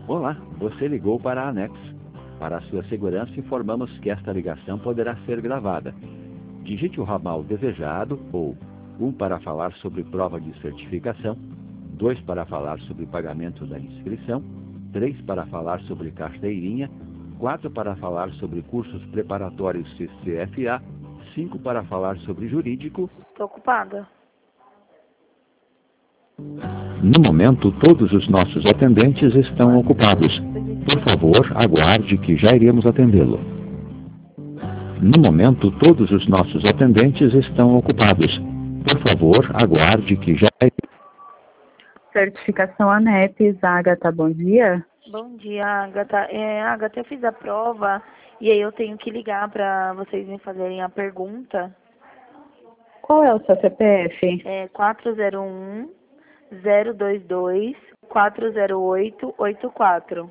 Olá, você ligou para a Anex. Para a sua segurança, informamos que esta ligação poderá ser gravada. Digite o ramal desejado ou 1 para falar sobre prova de certificação, 2 para falar sobre pagamento da inscrição, 3 para falar sobre carteirinha, 4 para falar sobre cursos preparatórios CFA, 5 para falar sobre jurídico. Estou ocupada. No momento, todos os nossos atendentes estão ocupados. Por favor, aguarde que já iremos atendê-lo. No momento, todos os nossos atendentes estão ocupados. Por favor, aguarde que já... Certificação ANEP, Agatha, bom dia. Bom dia, Agatha. Agatha, eu fiz a prova e aí eu tenho que ligar para vocês me fazerem a pergunta. Qual é o seu CPF? É 401-022-408-84.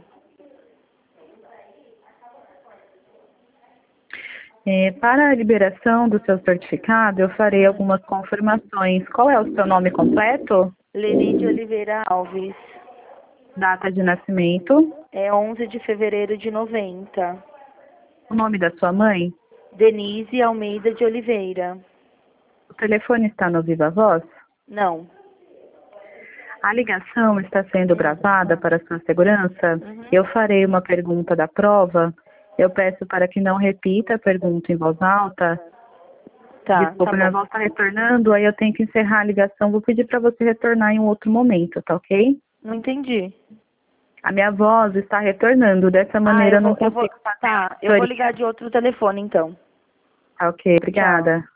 Para a liberação do seu certificado, eu farei algumas confirmações. Qual é o seu nome completo? Leni de Oliveira Alves. Data de nascimento? É 11 de fevereiro de 90. O nome da sua mãe? Denise Almeida de Oliveira. O telefone está no Viva Voz? Não. A ligação está sendo gravada para sua segurança? Eu farei uma pergunta da prova. Eu peço para que não repita a pergunta em voz alta. Tá, Desculpa, tá minha bom. voz está retornando, aí eu tenho que encerrar a ligação. Vou pedir para você retornar em um outro momento, tá ok? Não entendi. A minha voz está retornando, dessa maneira eu não consigo fazer. Tá, eu vou ligar de outro telefone então. Tá ok, obrigada. Tchau.